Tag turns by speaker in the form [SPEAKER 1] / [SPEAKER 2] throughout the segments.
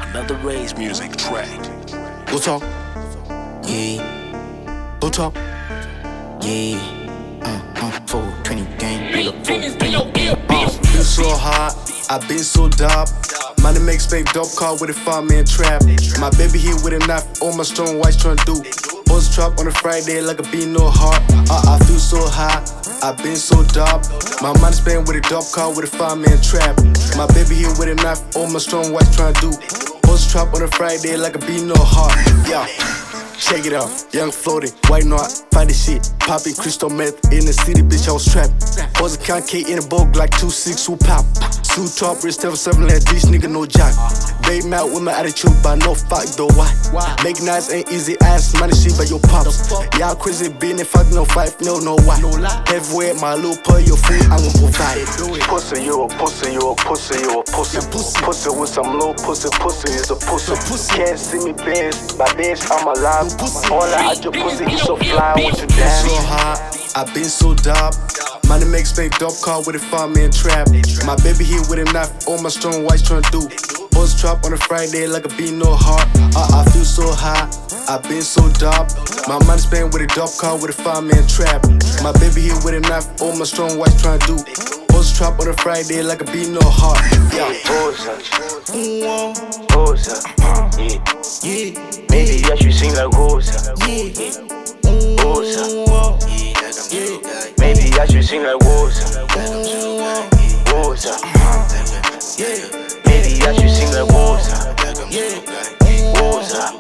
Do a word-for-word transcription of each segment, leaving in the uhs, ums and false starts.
[SPEAKER 1] Another Ray's music track.
[SPEAKER 2] Go talk, yeah. Go talk, yeah. Uh, uh, four twenty gang, nigga, four twenty. Uh, been so hot, I been so dope. Money makes babe dope car with a five man trap. My baby here with a knife, all my strong whites tryna do. Buzz trap on a Friday like a bean no heart. Uh, I feel so hot, I been so dope. My money spent with a dope car with a five man trap. My baby here with a knife, all my strong whites tryna do. Buzz trap on a Friday like a bean no heart. Yeah. Check it out, young floating, white knot, fight this shit, popping crystal meth in the city, bitch, I was trapped. Was a count K in a boat like two six who pop. Suit top, wrist seven seven, let this nigga no jock. Babe out with my attitude, but no fuck though, why? Make nice ain't easy, ass money shit by your pops. Y'all crazy, been and fuck no fight, no, no why. Heavyweight, my little put your food, I'm gon' provide it. Pussy, you a pussy, you a pussy, you a pussy. Pussy with some little pussy, pussy is a pussy. Can't see me, bitch, my bitch, I'm alive. All I at your pussy, you so fly, I want you down. So hot, I been so dope. Money makes fake dope car with a five man trap. My baby here with a knife, all my strong whites tryna do. Buzz trap on a Friday like a bean no heart. Uh, I feel so high, I been so dope. My money spent with a dope car with a five man trap. My baby here with a knife, all my strong whites tryna do. Buzz trap on a Friday like a bean no heart. Yeah.
[SPEAKER 3] Rosa, Rosa, yeah, yeah. Maybe I should sing like Rosa, yeah, Rosa, yeah. Maybe I should sing like Rosa, Rosa, yeah. Maybe I should sing like Rosa, yeah, Rosa,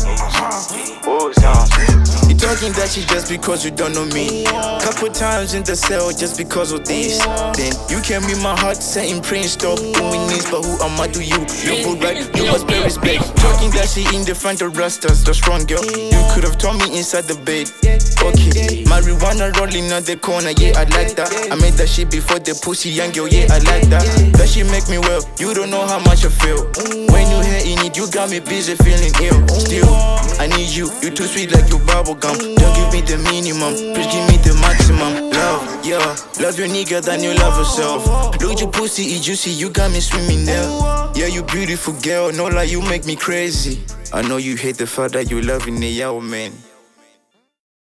[SPEAKER 3] Rosa.
[SPEAKER 4] You talking that shit just because you don't know me. Couple times in the cell just because of this. Then you came in my heart saying praying stop doing this, but who am I to you? You good right, you must pay respect. Talking that shit in the front of Rastas, the strong girl. You could have told me inside the bed. Okay, marijuana rolling on the corner, yeah I like that. I made that shit before the pussy young girl, yeah I like that. That shit make me well, you don't know how much I feel. When you here in it, you got me busy feeling ill. Still, I need you, you too sweet like your bubble gum. Don't give me the minimum, please give me the maximum. Love, yeah, love your nigga than you love yourself. Look your pussy, it's juicy, you got me swimming there. Yeah, you beautiful girl, no lie, you make me crazy. I know you hate the fact that you loving the young man.